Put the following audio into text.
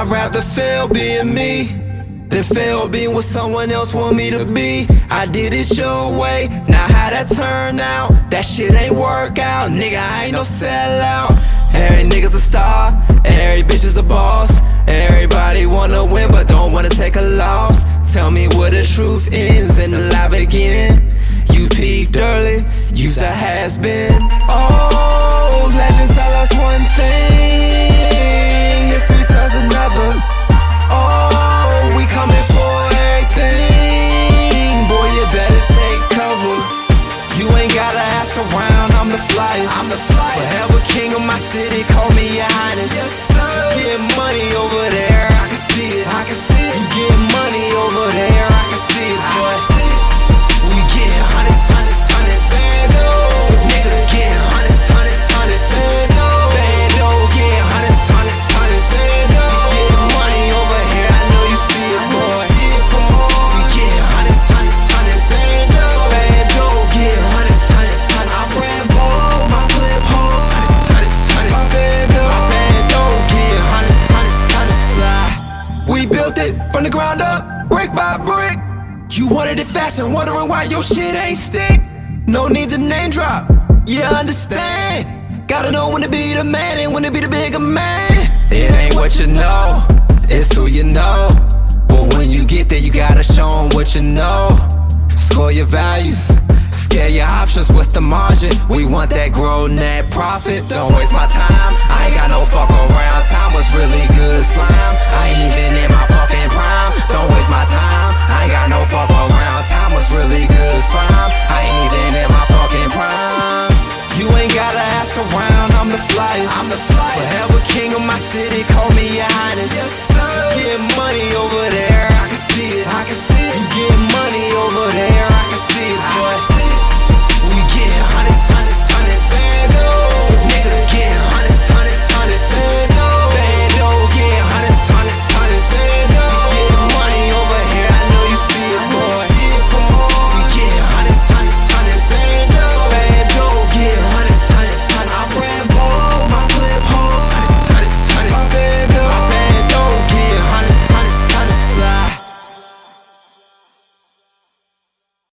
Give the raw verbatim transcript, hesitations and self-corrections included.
I'd rather fail being me than fail being what someone else want me to be. I did it your way, now how that turn out? That shit ain't work out, nigga, I ain't no sellout. Every nigga's a star, every bitch is a boss. Everybody wanna win but don't wanna take a loss. Tell me where the truth ends and the lie begin. You peaked early, you's a has-been. Oh, legends tell us one thing, history tells another. Oh, we coming for everything. Boy, you better take cover. You ain't gotta ask around, I'm the flyest. I'm the flyest. Forever king of my city, call me your highness. Yes, sir. You get money over there, I can see it. I can see it. You get money over there, I can see it, boy. We get hundreds, hundreds, hundreds. Bando, nigga, get hundreds, hundreds, hundreds. Bando, bando, get hundreds, hundreds, hundreds. Bando, you get money over here, I know you see it, boy. We get hundreds, hundreds, hundreds. Bando, bando, get hundreds, hundreds, hundreds. I'm Rambo, my clip hold hundreds, hundreds, hundreds. My bando, my bando, get hundreds, hundreds, hundreds. We built it from the ground up, brick by brick. You wanted it fast and wondering why your shit ain't stick. No need to name drop, you understand. Gotta know when to be the man and when to be the bigger man. It ain't what you know, it's who you know. But when you get there, you gotta show 'em what you know. Score your values, scale your options, what's the margin? We want that grow net profit. Don't waste my time, I ain't got no fuck around. Time was really good slime, I ain't even in my fucking prime. Don't waste my time, I ain't got no fuck around. Time was really good slime, I ain't even in my fucking prime. You ain't gotta ask around, I'm the flyest. I'm the flyest. Forever king of my city, call me your highness. Yes, sir. Get money over there, I can see it, I can see it.